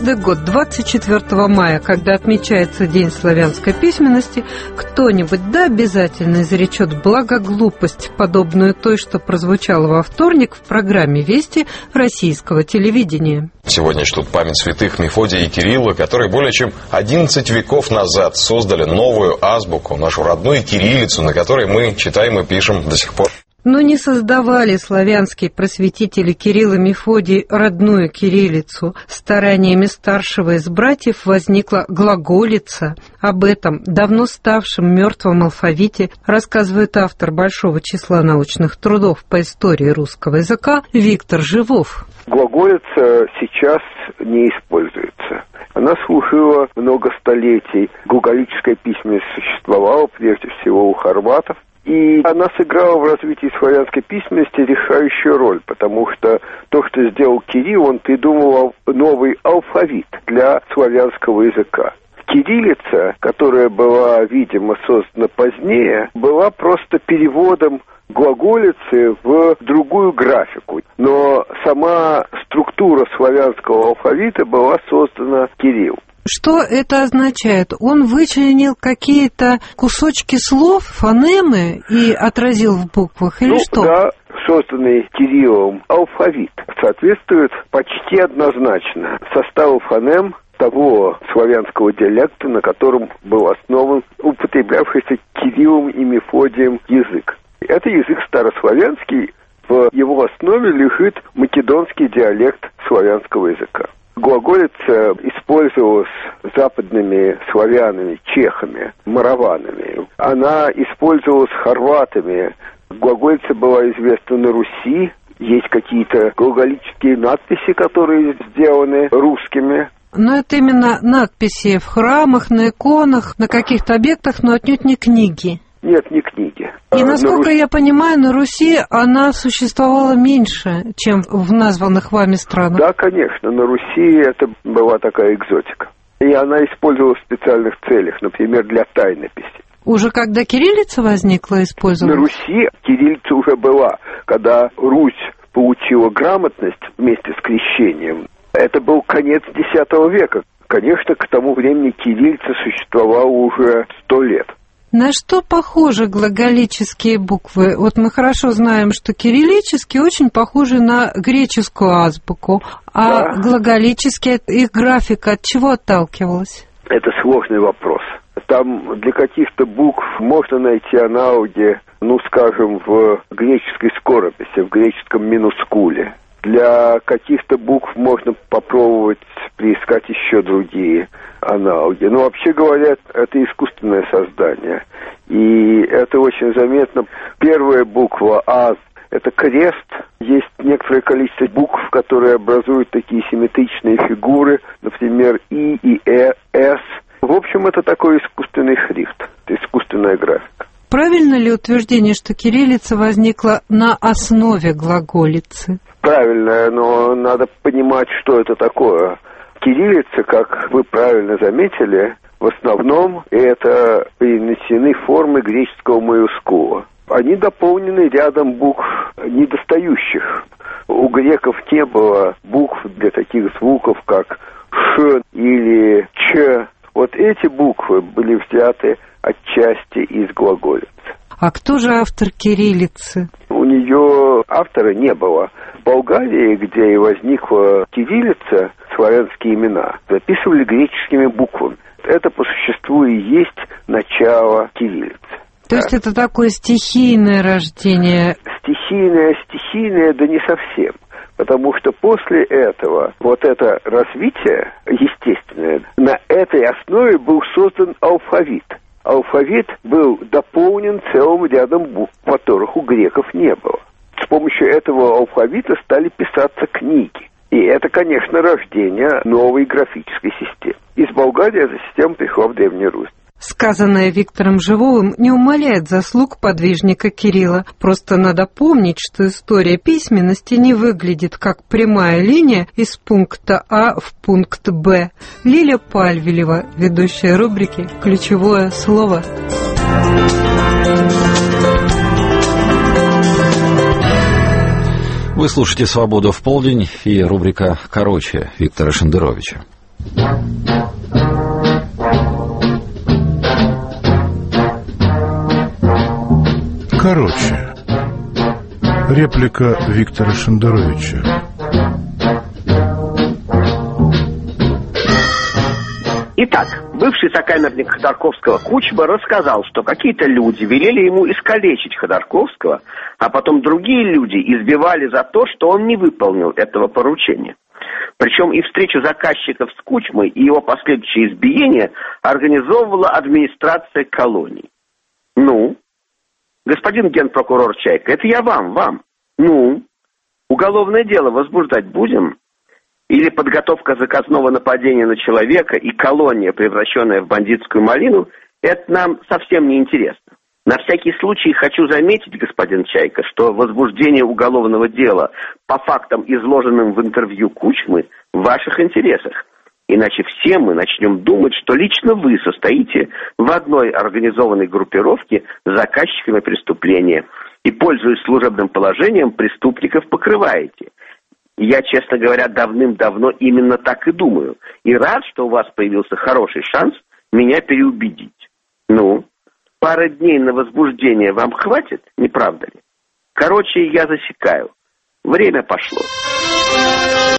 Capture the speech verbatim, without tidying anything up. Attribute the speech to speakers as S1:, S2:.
S1: Каждый год двадцать четвёртого мая, когда отмечается День славянской письменности, кто-нибудь да обязательно изречет благоглупость, подобную той, что прозвучала во вторник в программе «Вести» российского телевидения.
S2: Сегодня чтут память святых Мефодия и Кирилла, которые более чем одиннадцать веков назад создали новую азбуку, нашу родную кириллицу, на которой мы читаем и пишем до сих пор.
S1: Но не создавали славянские просветители Кирилл и Мефодий родную кириллицу. Стараниями старшего из братьев возникла глаголица. Об этом, давно ставшем мертвом алфавите, рассказывает автор большого числа научных трудов по истории русского языка Виктор Живов.
S3: Глаголица сейчас не используется. Она служила много столетий. Глаголическая письменность существовала прежде всего у хорватов. И она сыграла в развитии славянской письменности решающую роль, потому что то, что сделал Кирилл, он придумал новый алфавит для славянского языка. Кириллица, которая была, видимо, создана позднее, была просто переводом глаголицы в другую графику. Но сама структура славянского алфавита была создана Кириллом.
S1: Что это означает? Он вычленил какие-то кусочки слов, фонемы и отразил в буквах, или
S3: ну,
S1: что?
S3: Да, созданный Кириллом алфавит соответствует почти однозначно составу фонем того славянского диалекта, на котором был основан употреблявшийся Кириллом и Мефодием язык. Это язык старославянский, в его основе лежит македонский диалект славянского языка. Глаголица использовалась западными славянами, чехами, мараванами. Она использовалась хорватами. Глаголица была известна на Руси. Есть какие-то глаголические надписи, которые сделаны русскими.
S1: Но это именно надписи в храмах, на иконах, на каких-то объектах, но отнюдь не книги.
S3: Нет, не книги.
S1: И, насколько я понимаю, на Руси она существовала меньше, чем в названных вами странах.
S3: Да, конечно. На Руси это была такая экзотика. И она использовалась в специальных целях, например, для тайнописи.
S1: Уже когда кириллица возникла, использовалась?
S3: На Руси кириллица уже была, когда Русь получила грамотность вместе с крещением. Это был конец десятого века. Конечно, к тому времени кириллица существовала уже сто лет.
S1: На что похожи глаголические буквы? Вот мы хорошо знаем, что кириллические очень похожи на греческую азбуку, а да. Глаголические, их графика от чего отталкивалась?
S3: Это сложный вопрос. Там для каких-то букв можно найти аналоги, ну, скажем, в греческой скорописи, в греческом минускуле. Для каких-то букв можно попробовать приискать еще другие аналоги. Но вообще говоря, это искусственное создание. И это очень заметно. Первая буква «А» — это крест. Есть некоторое количество букв, которые образуют такие симметричные фигуры. Например, «И» и «Э», «С». В общем, это такой искусственный шрифт, искусственная графика.
S1: Правильно ли утверждение, что кириллица возникла на основе глаголицы?
S3: Правильно, но надо понимать, что это такое. Кириллица, как вы правильно заметили, в основном это перенесены формы греческого маюскула. Они дополнены рядом букв недостающих. У греков не было букв для таких звуков, как «ш» или «ч». Вот эти буквы были взяты отчасти из глаголицы.
S1: А кто же автор кириллицы?
S3: У нее автора не было. В Болгарии, где и возникла кириллица, славянские имена записывали греческими буквами. Это по существу и есть начало кириллицы.
S1: То да. есть это такое стихийное рождение?
S3: Стихийное, стихийное, да не совсем. Потому что после этого вот это развитие естественное, на этой основе был создан алфавит. Алфавит был дополнен целым рядом букв, которых у греков не было. С помощью этого алфавита стали писаться книги. И это, конечно, рождение новой графической системы. Из Болгарии эта система пришла в Древнюю Русь.
S1: Сказанное Виктором Живовым не умаляет заслуг подвижника Кирилла. Просто надо помнить, что история письменности не выглядит как прямая линия из пункта А в пункт Б. Лиля Пальвелева, ведущая рубрики «Ключевое слово».
S4: Вы слушаете «Свободу в полдень» и рубрика «Короче» Виктора Шендеровича. Короче, реплика Виктора Шендеровича.
S5: Итак, бывший сокамерник Ходорковского Кучма рассказал, что какие-то люди велели ему искалечить Ходорковского, а потом другие люди избивали за то, что он не выполнил этого поручения. Причем и встречу заказчиков с Кучмой, и его последующее избиение организовывала администрация колоний. Ну, господин генпрокурор Чайка, это я вам, вам. Ну, уголовное дело возбуждать будем? Или подготовка заказного нападения на человека и колония, превращенная в бандитскую малину, это нам совсем не интересно. На всякий случай хочу заметить, господин Чайка, что возбуждение уголовного дела по фактам, изложенным в интервью Кучмы, в ваших интересах. Иначе все мы начнем думать, что лично вы состоите в одной организованной группировке с заказчиками преступления и, пользуясь служебным положением, преступников покрываете. Я, честно говоря, давным-давно именно так и думаю. И рад, что у вас появился хороший шанс меня переубедить. Ну, пары дней на возбуждение вам хватит, не правда ли? Короче, я засекаю. Время пошло.